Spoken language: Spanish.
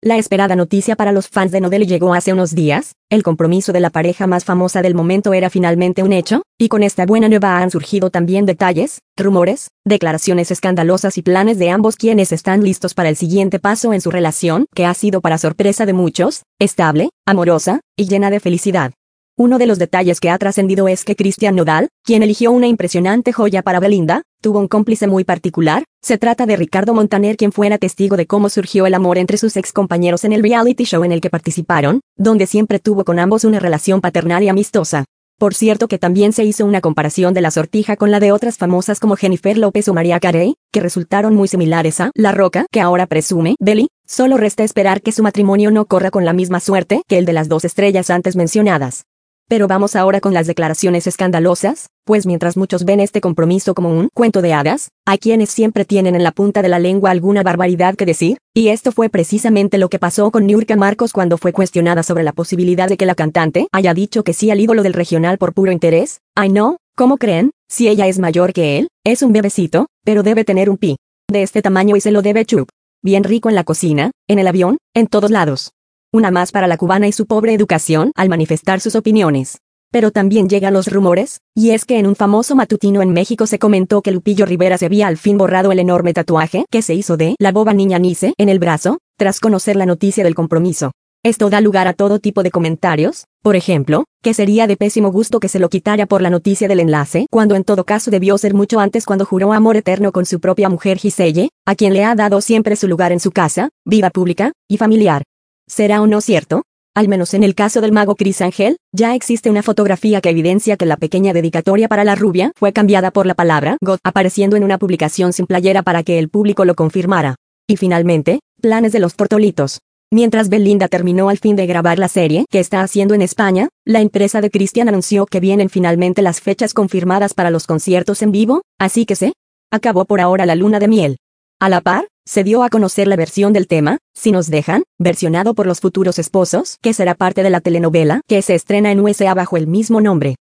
La esperada noticia para los fans de Nodal llegó hace unos días. El compromiso de la pareja más famosa del momento era finalmente un hecho, y con esta buena nueva han surgido también detalles, rumores, declaraciones escandalosas y planes de ambos quienes están listos para el siguiente paso en su relación, que ha sido para sorpresa de muchos, estable, amorosa, y llena de felicidad. Uno de los detalles que ha trascendido es que Cristian Nodal, quien eligió una impresionante joya para Belinda, tuvo un cómplice muy particular. Se trata de Ricardo Montaner, quien fuera testigo de cómo surgió el amor entre sus ex compañeros en el reality show en el que participaron, donde siempre tuvo con ambos una relación paternal y amistosa. Por cierto que también se hizo una comparación de la Sortija con la de otras famosas como Jennifer López o Mariah Carey, que resultaron muy similares a La Roca, que ahora presume Beli. Solo resta esperar que su matrimonio no corra con la misma suerte que el de las dos estrellas antes mencionadas. Pero vamos ahora con las declaraciones escandalosas, pues mientras muchos ven este compromiso como un cuento de hadas, hay quienes siempre tienen en la punta de la lengua alguna barbaridad que decir, y esto fue precisamente lo que pasó con Niurka Marcos cuando fue cuestionada sobre la posibilidad de que la cantante haya dicho que sí al ídolo del regional por puro interés. Ay no, ¿cómo creen? Si ella es mayor que él, es un bebecito, pero debe tener un pi de este tamaño y se lo debe chup. Bien rico en la cocina, en el avión, en todos lados. Una más para la cubana y su pobre educación al manifestar sus opiniones. Pero también llegan los rumores, y es que en un famoso matutino en México se comentó que Lupillo Rivera se había al fin borrado el enorme tatuaje que se hizo de la boba niña Nice en el brazo, tras conocer la noticia del compromiso. Esto da lugar a todo tipo de comentarios, por ejemplo, que sería de pésimo gusto que se lo quitara por la noticia del enlace, cuando en todo caso debió ser mucho antes cuando juró amor eterno con su propia mujer Giselle, a quien le ha dado siempre su lugar en su casa, vida pública y familiar. ¿Será o no cierto? Al menos en el caso del mago Cris Ángel, ya existe una fotografía que evidencia que la pequeña dedicatoria para la rubia fue cambiada por la palabra God, apareciendo en una publicación sin playera para que el público lo confirmara. Y finalmente, planes de los tortolitos. Mientras Belinda terminó al fin de grabar la serie que está haciendo en España, la empresa de Cristian anunció que vienen finalmente las fechas confirmadas para los conciertos en vivo, así que se acabó por ahora la luna de miel. A la par, se dio a conocer la versión del tema, Si nos dejan, versionado por los futuros esposos, que será parte de la telenovela que se estrena en USA bajo el mismo nombre.